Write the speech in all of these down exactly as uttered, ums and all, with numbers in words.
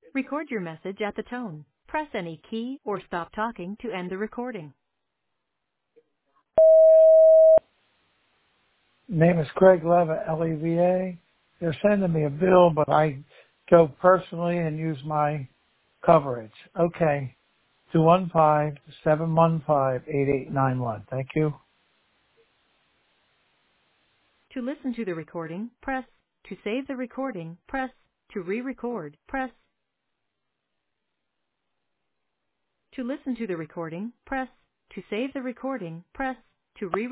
Record your message at the tone. Press any key or stop talking to end the recording. Name is Craig Levitt, L E V A. They're sending me a bill, but I go personally and use my coverage. Okay. two one five, seven one five, eight eight nine one. Thank you. To listen to the recording, press. To save the recording, press. To re-record, press. To listen to the recording, press. To save the recording, press. To re-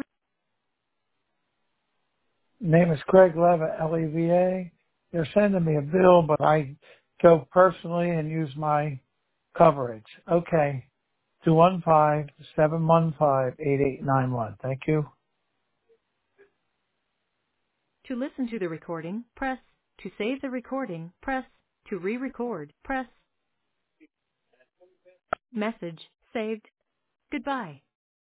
Name is Craig Levitt, L E V A. They're sending me a bill, but I go personally and use my coverage. Okay. two one five, seven one five, eight eight nine one. Thank you. To listen to the recording, press. To save the recording, press. To re-record, press. Message saved. Goodbye.